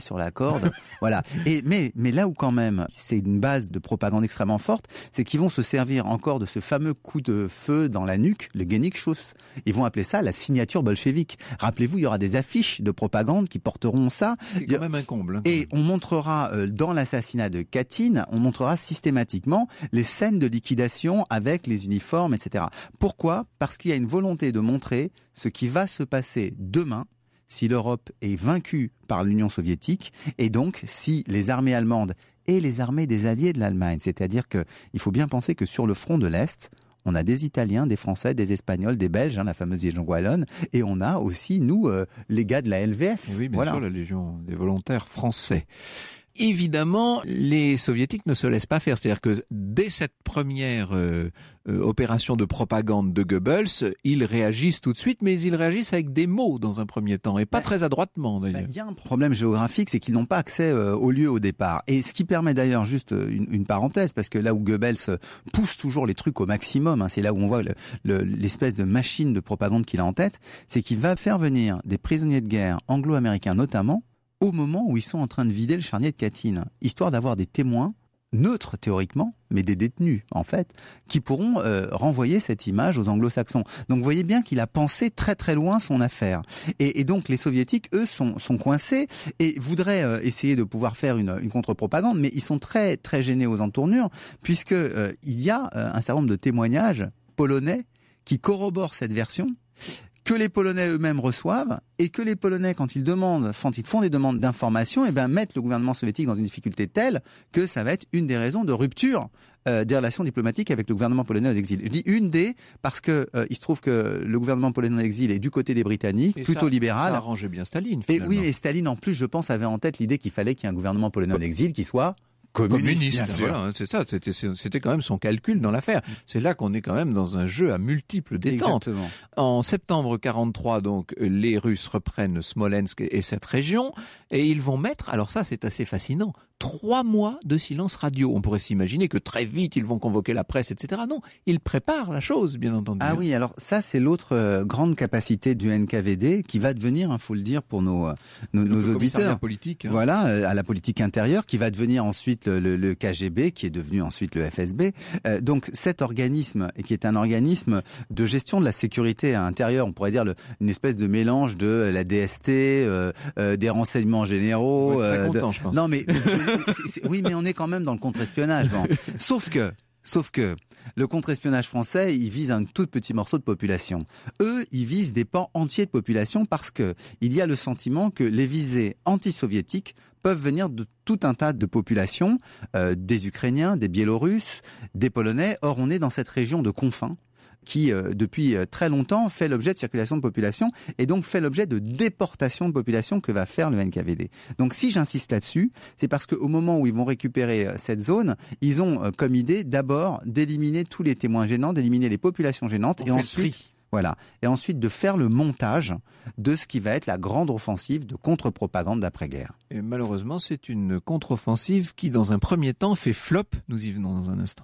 sur la corde. Voilà. Et, mais, mais là où quand même, c'est une base de propagande extrêmement forte, c'est qu'ils vont se servir encore de ce fameux coup de feu dans la nuque, le Genickschuss. Ils vont appeler ça la signature bolchevique. Rappelez-vous, il y aura des affiches de propagande qui porteront ça.
C'est quand même un comble. Hein.
Et on montrera, euh, dans l'assassinat de Katyn, on montrera systématiquement les scènes de liquidation avec les uniformes, et cetera. Pourquoi ? Parce qu'il y a une volonté de montrer ce qui va se passer demain si l'Europe est vaincue par l'Union soviétique et donc si les armées allemandes et les armées des alliés de l'Allemagne, c'est-à-dire qu'il faut bien penser que sur le front de l'Est, on a des Italiens, des Français, des Espagnols, des Belges, hein, la fameuse Légion wallonne, et on a aussi, nous, euh, les gars de la L V F.
Et oui, bien
voilà.
sûr, la Légion des volontaires français. Évidemment, les soviétiques ne se laissent pas faire. C'est-à-dire que dès cette première euh, euh, opération de propagande de Goebbels, ils réagissent tout de suite, mais ils réagissent avec des mots dans un premier temps, et pas ben, très adroitement d'ailleurs.
Il ben, y a un problème géographique, c'est qu'ils n'ont pas accès euh, au lieu au départ. Et ce qui permet d'ailleurs, juste une, une parenthèse, parce que là où Goebbels pousse toujours les trucs au maximum, hein, c'est là où on voit le, le, l'espèce de machine de propagande qu'il a en tête, c'est qu'il va faire venir des prisonniers de guerre anglo-américains notamment, au moment où ils sont en train de vider le charnier de Katyn, histoire d'avoir des témoins neutres théoriquement, mais des détenus en fait, qui pourront euh, renvoyer cette image aux anglo-saxons. Donc vous voyez bien qu'il a pensé très très loin son affaire. Et, et donc les soviétiques, eux, sont, sont coincés et voudraient euh, essayer de pouvoir faire une, une contre-propagande, mais ils sont très très gênés aux entournures, puisque euh, il y a euh, un certain nombre de témoignages polonais qui corroborent cette version, que les Polonais eux-mêmes reçoivent, et que les Polonais, quand ils demandent, quand ils font des demandes d'information, eh ben, mettent le gouvernement soviétique dans une difficulté telle que ça va être une des raisons de rupture euh, des relations diplomatiques avec le gouvernement polonais en exil. Je dis une des, parce que euh, il se trouve que le gouvernement polonais en exil est du côté des Britanniques,
et
plutôt
ça,
libéral.
Ça arrangeait bien Staline,
et
finalement.
oui, et Staline, en plus, je pense, avait en tête l'idée qu'il fallait qu'il y ait un gouvernement polonais en exil qui soit communiste,
communiste,
bien sûr.
Voilà, c'est ça, c'était, c'était quand même son calcul dans l'affaire. C'est là qu'on est quand même dans un jeu à multiples détentes.
Exactement.
En septembre quarante-trois, donc, les Russes reprennent Smolensk et cette région, et ils vont mettre, alors ça c'est assez fascinant, trois mois de silence radio. On pourrait s'imaginer que très vite ils vont convoquer la presse, et cetera. Non, ils préparent la chose, bien entendu.
Ah oui, alors ça c'est l'autre euh, grande capacité du N K V D qui va devenir, il hein, faut le dire pour nos, euh, nos, nos auditeurs,
politique, hein.
Voilà, euh, à la politique intérieure, qui va devenir ensuite le, le, le K G B, qui est devenu ensuite le F S B. Euh, donc cet organisme, et qui est un organisme de gestion de la sécurité intérieure, on pourrait dire le, une espèce de mélange de la D S T, euh, euh, des renseignements généraux.
Très
euh,
content,
de...
je pense.
Non mais c'est, c'est, oui, mais on est quand même dans le contre-espionnage. Bon. Sauf que, sauf que. Le contre-espionnage français, il vise un tout petit morceau de population. Eux, ils visent des pans entiers de population parce que il y a le sentiment que les visées anti-soviétiques peuvent venir de tout un tas de populations, euh, des Ukrainiens, des Biélorusses, des Polonais. Or, on est dans cette région de confins qui, euh, depuis très longtemps, fait l'objet de circulation de population et donc fait l'objet de déportation de population que va faire le N K V D. Donc si j'insiste là-dessus, c'est parce qu'au moment où ils vont récupérer euh, cette zone, ils ont euh, comme idée d'abord d'éliminer tous les témoins gênants, d'éliminer les populations gênantes,
On
et ensuite, voilà, et ensuite de faire le montage de ce qui va être la grande offensive de contre-propagande d'après-guerre.
Et malheureusement, c'est une contre-offensive qui, dans un premier temps, fait flop. Nous y venons dans un instant.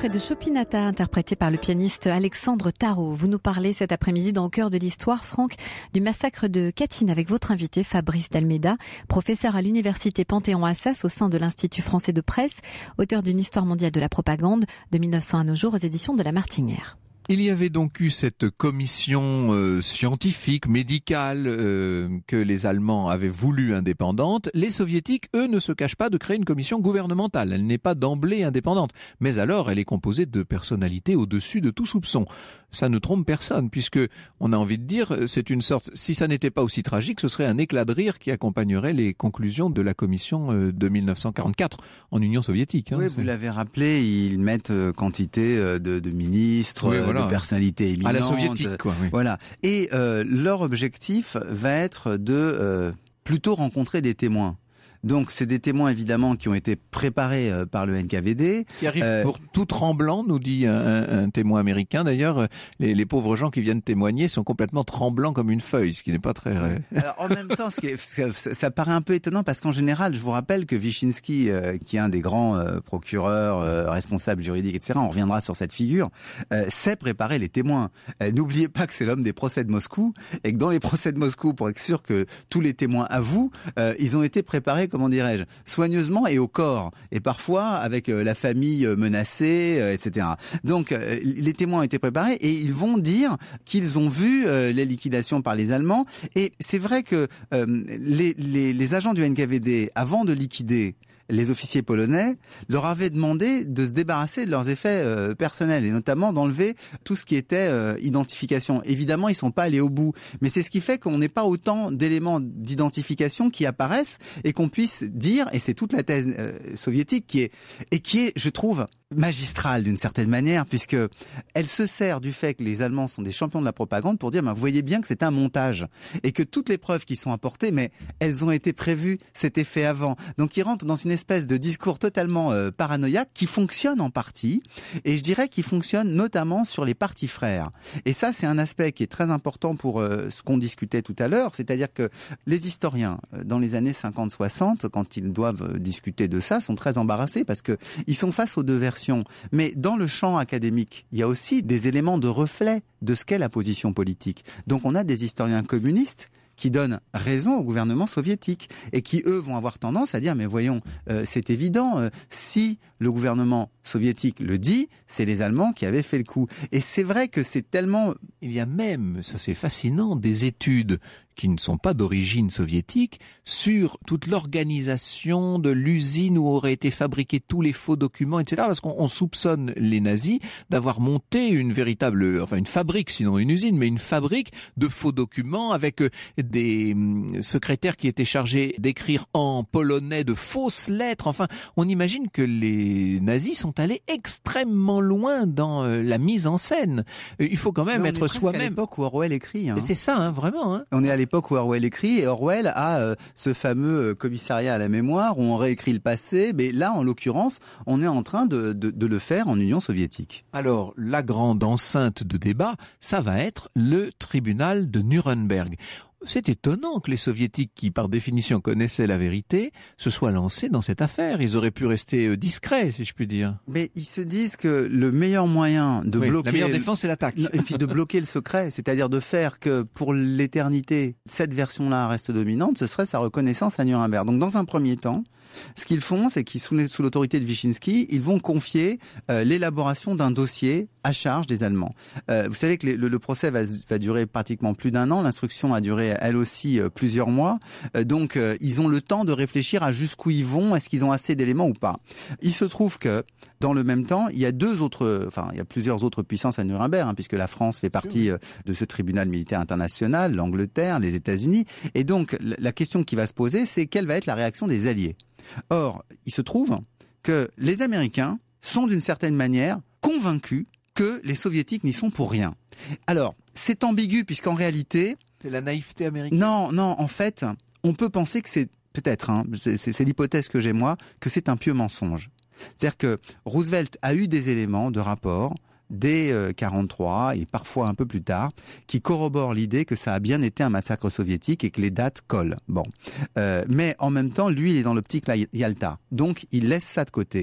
extrait de Chopinata interprété par le pianiste Alexandre Tarot. Vous nous parlez cet après-midi dans Au cœur de l'histoire, Franck, du massacre de Katyn avec votre invité Fabrice Dalméda, professeur à l'université Panthéon-Assas au sein de l'Institut français de presse, auteur d'une histoire mondiale de la propagande de mille neuf cents à nos jours aux éditions de La Martinière.
Il y avait donc eu cette commission euh, scientifique, médicale, euh, que les Allemands avaient voulu indépendante. Les Soviétiques, eux, ne se cachent pas de créer une commission gouvernementale. Elle n'est pas d'emblée indépendante. Mais alors, elle est composée de personnalités au-dessus de tout soupçon. Ça ne trompe personne, puisque on a envie de dire, c'est une sorte, si ça n'était pas aussi tragique, ce serait un éclat de rire qui accompagnerait les conclusions de la commission de mille neuf cent quarante-quatre en Union soviétique. Hein,
oui,
c'est...
vous l'avez rappelé, ils mettent quantité de, de ministres, oui, voilà. de personnalités éminentes.
À la soviétique, quoi. Oui.
Voilà. Et euh, leur objectif va être de euh, plutôt rencontrer des témoins. Donc, c'est des témoins, évidemment, qui ont été préparés euh, par le N K V D.
Qui arrivent euh, pour tout tremblant, nous dit un, un témoin américain. D'ailleurs, les, les pauvres gens qui viennent témoigner sont complètement tremblants comme une feuille, ce qui n'est pas très...
Alors, en même temps, ce qui est, ça, ça paraît un peu étonnant parce qu'en général, je vous rappelle que Wyszynski, euh, qui est un des grands euh, procureurs, euh, responsables juridiques, et cetera, on reviendra sur cette figure, euh, sait préparer les témoins. Euh, n'oubliez pas que c'est l'homme des procès de Moscou et que dans les procès de Moscou, pour être sûr que tous les témoins avouent, euh, ils ont été préparés, comment dirais-je, soigneusement et au corps, et parfois avec euh, la famille menacée, euh, et cetera. Donc, euh, les témoins ont été préparés et ils vont dire qu'ils ont vu euh, les liquidations par les Allemands. Et c'est vrai que euh, les, les, les agents du N K V D, avant de liquider les officiers polonais, leur avaient demandé de se débarrasser de leurs effets euh, personnels et notamment d'enlever tout ce qui était euh, identification. Évidemment, ils sont pas allés au bout, mais c'est ce qui fait qu'on n'ait pas autant d'éléments d'identification qui apparaissent et qu'on puisse dire, et c'est toute la thèse euh, soviétique qui est, et qui est, je trouve, magistrale d'une certaine manière, puisque elle se sert du fait que les Allemands sont des champions de la propagande pour dire, ben, vous voyez bien que c'est un montage et que toutes les preuves qui sont apportées, mais elles ont été prévues, c'était fait avant. Donc ils rentrent dans une espèce de discours totalement euh, paranoïaque qui fonctionne en partie, et je dirais qu'il fonctionne notamment sur les partis frères. Et ça, c'est un aspect qui est très important pour euh, ce qu'on discutait tout à l'heure, c'est-à-dire que les historiens, euh, dans les années cinquante soixante, quand ils doivent euh, discuter de ça, sont très embarrassés parce que ils sont face aux deux versions. Mais dans le champ académique, il y a aussi des éléments de reflet de ce qu'est la position politique. Donc on a des historiens communistes qui donnent raison au gouvernement soviétique et qui, eux, vont avoir tendance à dire « mais voyons, euh, c'est évident, euh, si le gouvernement soviétique le dit, c'est les Allemands qui avaient fait le coup ». Et c'est vrai que c'est tellement...
Il y a même, ça c'est fascinant, des études qui ne sont pas d'origine soviétique, sur toute l'organisation de l'usine où auraient été fabriqués tous les faux documents, et cetera. Parce qu'on soupçonne les nazis d'avoir monté une véritable, enfin une fabrique, sinon une usine, mais une fabrique de faux documents avec des secrétaires qui étaient chargés d'écrire en polonais de fausses lettres. Enfin, on imagine que les nazis sont allés extrêmement loin dans la mise en scène. Il faut quand même
mais
être soi-même.
C'est à l'époque où Orwell écrit. Hein.
C'est ça, hein, vraiment. Hein.
On est à l'époque où Orwell écrit, et Orwell a euh, ce fameux commissariat à la mémoire où on réécrit le passé, mais là, en l'occurrence, on est en train de, de, de le faire en Union soviétique.
Alors, la grande enceinte de débat, ça va être le tribunal de Nuremberg. C'est étonnant que les soviétiques, qui par définition connaissaient la vérité, se soient lancés dans cette affaire. Ils auraient pu rester discrets, si je puis dire.
Mais ils se disent que le meilleur moyen de
oui,
bloquer...
La meilleure défense, c'est l'attaque.
Et puis de bloquer le secret, c'est-à-dire de faire que pour l'éternité, cette version-là reste dominante, ce serait sa reconnaissance à Nuremberg. Donc dans un premier temps, ce qu'ils font, c'est qu'ils, sous, sous l'autorité de Wyszynski, ils vont confier euh, l'élaboration d'un dossier à charge des Allemands. Euh, vous savez que les, le, le procès va, va durer pratiquement plus d'un an. L'instruction a duré, elle aussi, euh, plusieurs mois. Euh, donc, euh, ils ont le temps de réfléchir à jusqu'où ils vont. Est-ce qu'ils ont assez d'éléments ou pas? Il se trouve que, dans le même temps, il y a deux autres, enfin, il y a plusieurs autres puissances à Nuremberg, hein, puisque la France fait partie euh, de ce tribunal militaire international, l'Angleterre, les États-Unis. Et donc, la, la question qui va se poser, c'est quelle va être la réaction des Alliés? Or, il se trouve que les Américains sont d'une certaine manière convaincus que les Soviétiques n'y sont pour rien. Alors, c'est ambigu puisqu'en réalité...
C'est la naïveté américaine.
Non, non, en fait, on peut penser que c'est, peut-être, hein, c'est, c'est, c'est l'hypothèse que j'ai moi, que c'est un pieux mensonge. C'est-à-dire que Roosevelt a eu des éléments de rapport dès euh, quarante-trois et parfois un peu plus tard, qui corroborent l'idée que ça a bien été un massacre soviétique et que les dates collent. Bon, euh, mais en même temps, lui, il est dans l'optique la Yalta, donc il laisse ça de côté.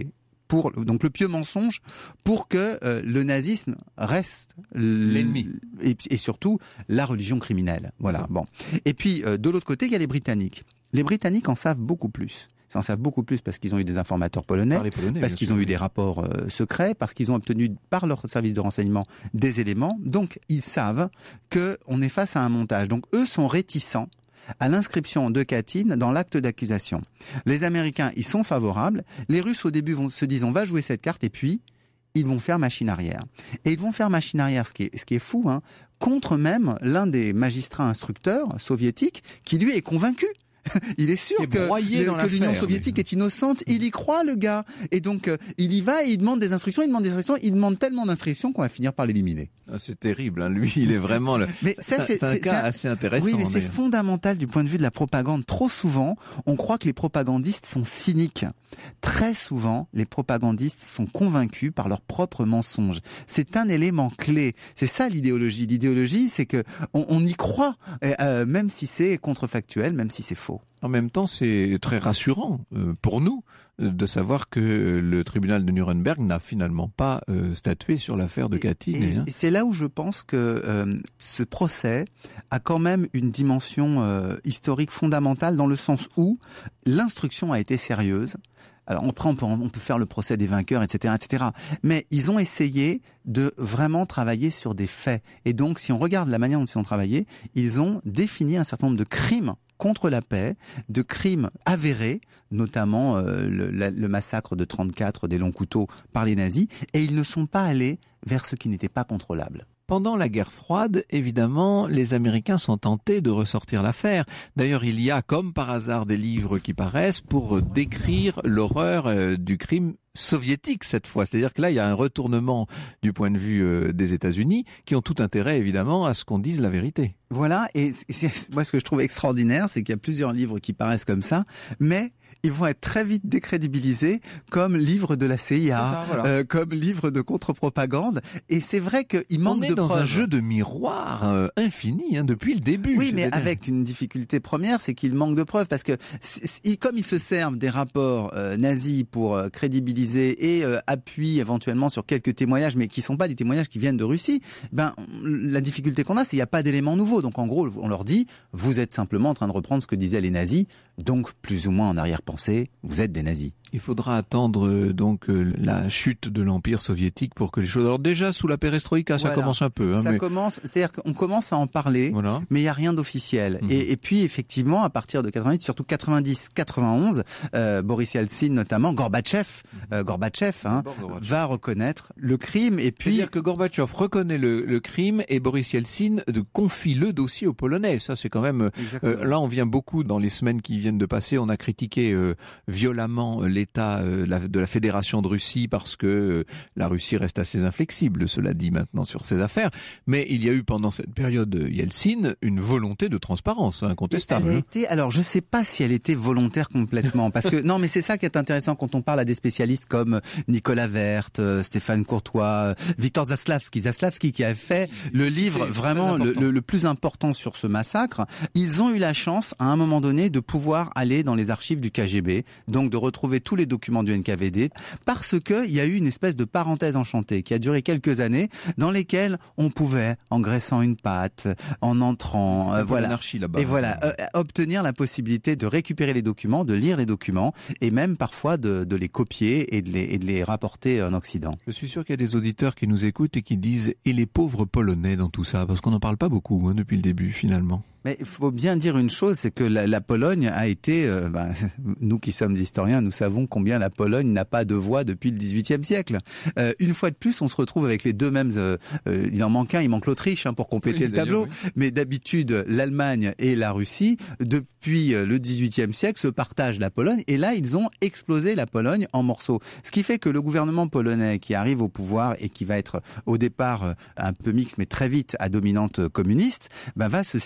pour donc le pieux mensonge pour que euh, le nazisme reste
l'ennemi
et, et surtout la religion criminelle. Voilà. Bon. Et puis euh, de l'autre côté, il y a les Britanniques. Les Britanniques en savent beaucoup plus. Ils en savent beaucoup plus parce qu'ils ont eu des informateurs polonais,
Polonais
parce qu'ils ont eu des rapports euh, secrets, parce qu'ils ont obtenu par leur service de renseignement des éléments. Donc ils savent qu'on est face à un montage. Donc eux sont réticents à l'inscription de Katyn dans l'acte d'accusation. Les Américains y sont favorables. Les Russes au début vont se disent on va jouer cette carte et puis ils vont faire machine arrière. Et ils vont faire machine arrière, ce qui est, ce qui est fou, hein, contre même l'un des magistrats instructeurs soviétiques qui lui est convaincu. Il est sûr est que, que l'Union soviétique mais... est innocente. Il y croit, le gars. Et donc, euh, il y va et il demande des instructions, il demande des instructions, il demande tellement d'instructions qu'on va finir par l'éliminer.
Ah, c'est terrible, hein. Lui, il est vraiment le...
mais ça, c'est,
c'est un
c'est,
cas
c'est un...
assez intéressant.
Oui, mais c'est
mais...
fondamental du point de vue de la propagande. Trop souvent, on croit que les propagandistes sont cyniques. Très souvent, les propagandistes sont convaincus par leurs propres mensonges. C'est un élément clé. C'est ça l'idéologie. L'idéologie, c'est que on, on y croit, euh, même si c'est contrefactuel, même si c'est faux.
En même temps, c'est très rassurant euh, pour nous de savoir que le tribunal de Nuremberg n'a finalement pas euh, statué sur l'affaire de Katyn.
Et, et,
hein.
et c'est là où je pense que euh, ce procès a quand même une dimension euh, historique fondamentale dans le sens où l'instruction a été sérieuse. Alors après, on peut, on peut faire le procès des vainqueurs, et cetera, et cetera. Mais ils ont essayé de vraiment travailler sur des faits. Et donc, si on regarde la manière dont ils ont travaillé, ils ont défini un certain nombre de crimes contre la paix, de crimes avérés, notamment euh, le, la, le massacre de trente-quatre des longs couteaux par les nazis, et ils ne sont pas allés vers ce qui n'était pas contrôlable.
Pendant la guerre froide, évidemment, les Américains sont tentés de ressortir l'affaire. D'ailleurs, il y a, comme par hasard, des livres qui paraissent pour décrire l'horreur euh, du crime soviétique cette fois. C'est-à-dire que là, il y a un retournement du point de vue euh, des États-Unis qui ont tout intérêt, évidemment, à ce qu'on dise la vérité.
Voilà, et c'est, c'est, moi, ce que je trouve extraordinaire, c'est qu'il y a plusieurs livres qui paraissent comme ça, mais ils vont être très vite décrédibilisés comme livres de la C I A, ça, voilà. euh, comme livres de contre-propagande. Et c'est vrai qu'il manque de preuves.
On est dans un jeu de miroir euh, infini hein, depuis le début.
Oui, mais avec une difficulté première, c'est qu'il manque de preuves. Parce que comme ils se servent des rapports euh, nazis pour euh, crédibiliser et euh, appuient éventuellement sur quelques témoignages, mais qui ne sont pas des témoignages qui viennent de Russie, ben, la difficulté qu'on a, c'est qu'il n'y a pas d'éléments nouveaux. Donc en gros, on leur dit, vous êtes simplement en train de reprendre ce que disaient les nazis, donc plus ou moins en arrière-pensée, vous êtes des nazis.
Il faudra attendre euh, donc euh, la chute de l'Empire soviétique pour que les choses... Alors déjà, sous la perestroïka, ça
voilà.
commence un peu. Hein,
ça
mais...
commence, c'est-à-dire qu'on commence à en parler, voilà. mais il n'y a rien d'officiel. Mmh. Et, et puis, effectivement, à partir de quatre-vingt-huit, surtout quatre-vingt-dix quatre-vingt-onze, euh, Boris Yeltsin notamment, Gorbatchev, euh, Gorbatchev, hein, Gorbatchev va reconnaître le crime. Et puis...
C'est-à-dire que Gorbatchev reconnaît le, le crime et Boris Yeltsin de confie le dossier aux Polonais. Ça, c'est quand même... Euh, là, on vient beaucoup, dans les semaines qui viennent de passer, on a critiqué euh, violemment l'État euh, la, de la Fédération de Russie parce que euh, la Russie reste assez inflexible, cela dit maintenant, sur ces affaires. Mais il y a eu pendant cette période Yeltsin une volonté de transparence incontestable.
Elle a été, alors je ne sais pas si elle était volontaire complètement, parce que non, mais c'est ça qui est intéressant quand on parle à des spécialistes comme Nicolas Werth, euh, Stéphane Courtois, euh, Victor Zaslavsky, Zaslavsky qui a fait le livre vraiment le, le, le plus important sur ce massacre. Ils ont eu la chance à un moment donné de pouvoir aller dans les archives du K G B, donc de retrouver tous les documents du N K V D, parce que il y a eu une espèce de parenthèse enchantée qui a duré quelques années, dans lesquelles on pouvait, en graissant une pâte, en entrant, euh, voilà, et voilà, euh, obtenir la possibilité de récupérer les documents, de lire les documents, et même parfois de, de les copier et de les, et de les rapporter en Occident.
Je suis sûr qu'il y a des auditeurs qui nous écoutent et qui disent « et les pauvres Polonais dans tout ça ?» parce qu'on n'en parle pas beaucoup hein, depuis le début finalement.
Mais il faut bien dire une chose, c'est que la, la Pologne a été, euh, ben, nous qui sommes historiens, nous savons combien la Pologne n'a pas de voix depuis le dix-huitième siècle. Euh, une fois de plus, on se retrouve avec les deux mêmes, euh, euh, il en manque un, il manque l'Autriche hein, pour compléter oui, le tableau, oui. Mais d'habitude, l'Allemagne et la Russie, depuis le dix-huitième siècle, se partagent la Pologne, et là, ils ont explosé la Pologne en morceaux. Ce qui fait que le gouvernement polonais qui arrive au pouvoir et qui va être au départ un peu mixte, mais très vite à dominante communiste, ben, va se situer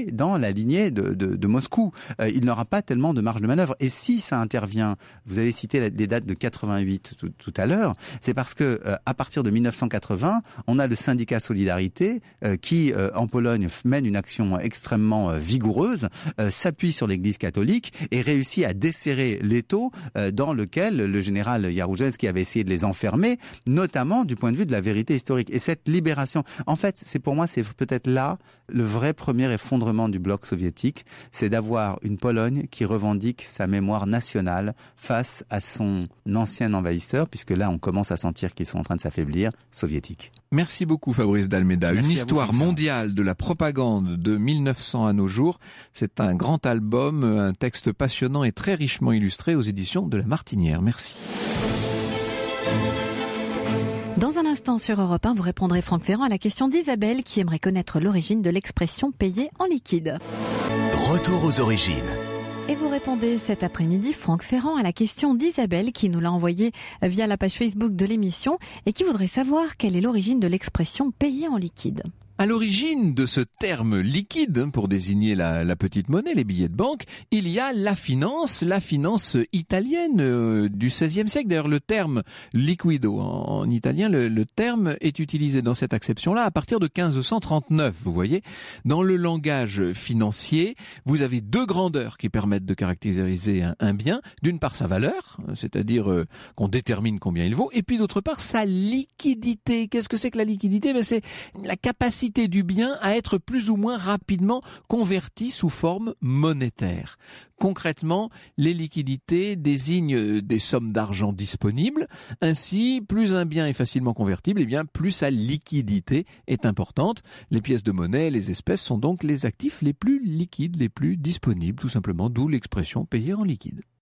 est dans la lignée de, de, de Moscou. Euh, il n'aura pas tellement de marge de manœuvre. Et si ça intervient, vous avez cité les dates de quatre-vingt-huit tout, tout à l'heure, c'est parce que euh, à partir de mille neuf cent quatre-vingts, on a le syndicat Solidarité euh, qui, euh, en Pologne, mène une action extrêmement euh, vigoureuse, euh, s'appuie sur l'Église catholique et réussit à desserrer l'étau euh, dans lequel le général Jaruzelski avait essayé de les enfermer, notamment du point de vue de la vérité historique. Et cette libération, en fait, c'est pour moi, c'est peut-être là le vrai premier effondrement du bloc soviétique, c'est d'avoir une Pologne qui revendique sa mémoire nationale face à son ancien envahisseur, puisque là, on commence à sentir qu'ils sont en train de s'affaiblir, soviétique.
Merci beaucoup Fabrice d'Almeida.
Merci
Une
à vous,
histoire
François.
mondiale de la propagande de mille neuf cents à nos jours. C'est un grand album, un texte passionnant et très richement illustré aux éditions de La Martinière. Merci.
Dans un instant sur Europe un, vous répondrez Franck Ferrand à la question d'Isabelle qui aimerait connaître l'origine de l'expression payer en liquide.
Retour aux origines.
Et vous répondez cet après-midi, Franck Ferrand, à la question d'Isabelle qui nous l'a envoyée via la page Facebook de l'émission et qui voudrait savoir quelle est l'origine de l'expression payer en liquide.
À l'origine de ce terme liquide, pour désigner la, la petite monnaie, les billets de banque, il y a la finance, la finance italienne euh, du seizième siècle. D'ailleurs, le terme liquido en, en italien, le, le terme est utilisé dans cette acception-là à partir de quinze cent trente-neuf. Vous voyez, dans le langage financier, vous avez deux grandeurs qui permettent de caractériser un, un bien. D'une part, sa valeur, c'est-à-dire euh, qu'on détermine combien il vaut, et puis d'autre part, sa liquidité. Qu'est-ce que c'est que la liquidité ? Ben, c'est la capacité du bien à être plus ou moins rapidement converti sous forme monétaire. Concrètement, les liquidités désignent des sommes d'argent disponibles. Ainsi, plus un bien est facilement convertible, et bien plus sa liquidité est importante. Les pièces de monnaie, les espèces sont donc les actifs les plus liquides, les plus disponibles, tout simplement, d'où l'expression payer en liquide.